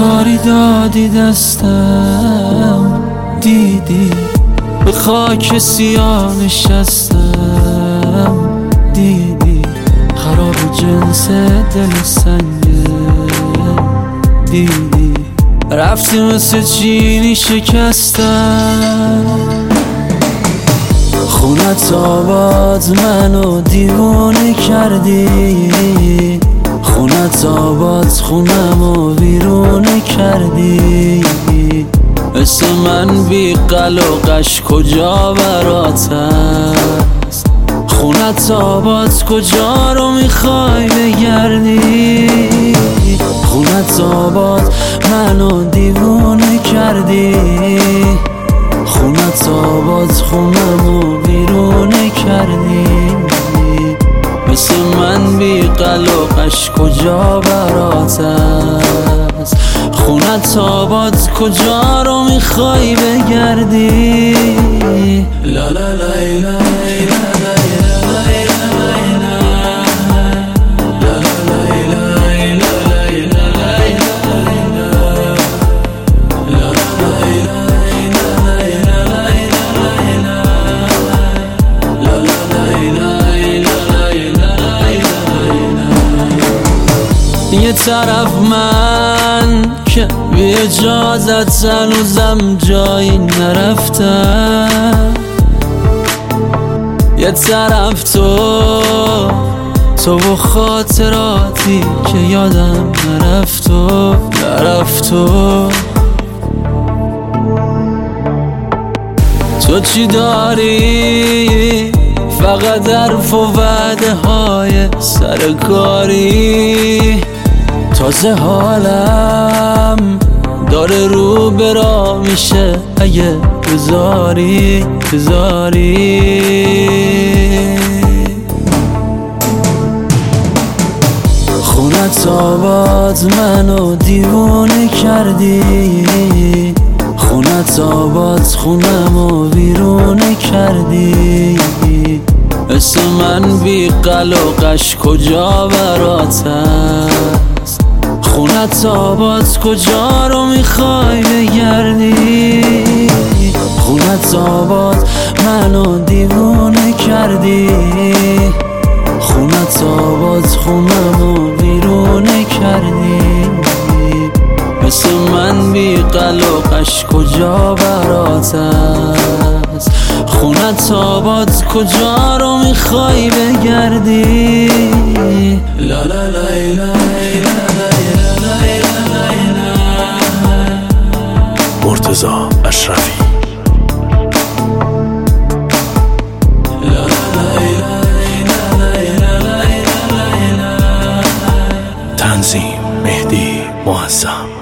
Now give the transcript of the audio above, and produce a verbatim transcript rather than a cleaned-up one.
کاری دادی دستم، دیدی به خاک سیاه نشستم، دیدی خراب جنس دل سنگه، دیدی رفتی مثل چینی شکستم. خونت آباد منو دیوونه کردی، خونت آباد خونمو ویرونه کردی، مثل من بی قل و قش کجا برات هست؟ خونت آباد کجا رو میخوای بگردی؟ خونت آباد منو دیوونه کردی، خونت آباد خونمو ویرونه کردی، مثل من بی قل و قش کجا برات هست؟ خونت آباد کجا رو میخوای بگردی؟ لا لا لا لا یه طرف من که بی اجازت هنوزم جایی نرفتم، یه طرف تو تو و خاطراتی که یادم نرفت و نرفت تو تو چی داری؟ فقط حرف و وعده های سرکاری، تازه حالم داره رو برا میشه اگه بذاری بذاری. خونت آباد منو دیوونه کردی، خونت آباد خونمو ویرونه کردی، مثل من بی قل و قش کجا برات هست؟ خونت آباد کجا رو میخوای بگردی؟ خونت آباد منو دیوونه کردی، خونت آباد خونمو ویرونه کردی، مثل من بی قل و قش کجا برات هست؟ خونت آباد کجا رو میخوای بگردی؟ لا لا لا لا مرتضی اشرفی. تنظیم مهدی معظم.